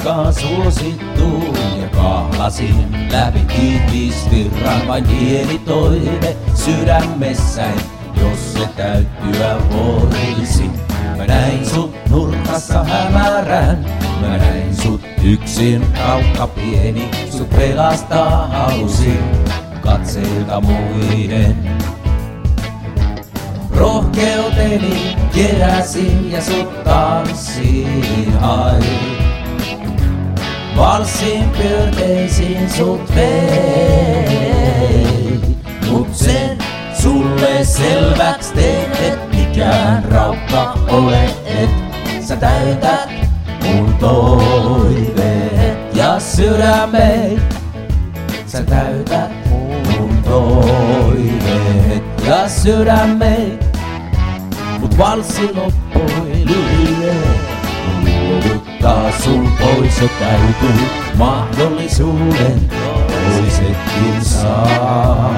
koskaan suosittu. Ja kahlasin läpi tiivisvirran vain pieni toive sydämessäni, jos se täyttyä voisi. Mä näin sut nurkassa hämärän, mä näin sut yksin, raukka pieni, sut pelastaa halusin katseilta muiden. Rohkeuteni keräsin ja sut tanssiin hain. Valssin pyörteisiin sut vei. Mut sen sulle selväks tein, et mikään raukka ole, et sä täytät mun toiveet ja sydämeen. Sä täytät mun toiveet ja sydämeen. Mut valssi loppui lyhyen. Luovuttaa sun pois jo täytyy mahdollisuuden toisetkin saa.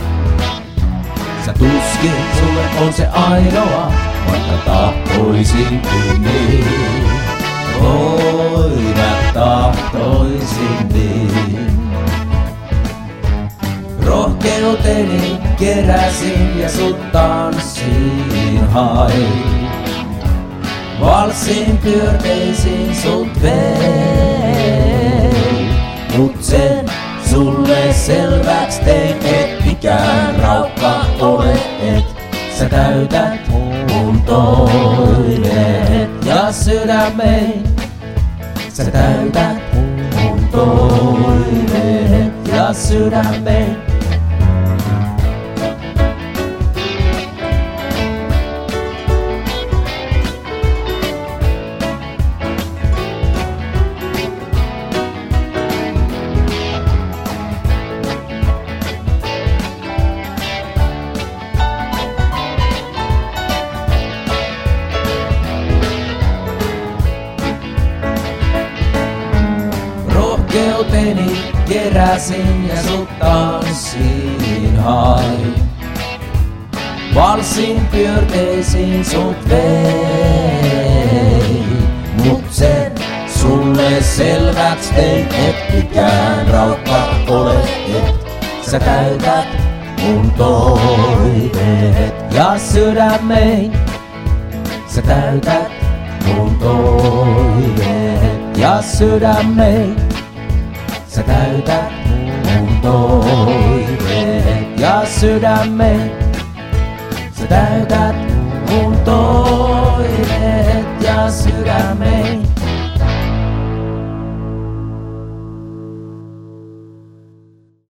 Sä tuskin sulle on se ainoa, vaikka tahtoisinkin niin. Oi mä tahtoisin niin. Rohkeuteni keräsin ja sut tanssiin hain. Valssin pyörteisiin sut vei. Mut sen sulle selväks tein, et mikään raukka ole, et sä täytät mun toiveet ja sydämeen. Sä täytät mun toiveet ja sydämeen. Rohkeuteni keräsin ja sut tanssiin hain. Valssin pyörteisiin sut vei. Mut sen sulle selväks tein, et mikään raukka ole, et sä täytät mun toiveet ja sydämeen. Sä täytät mun toiveet ja sydämeen. Sä täytät mun toiveet ja sydämeen.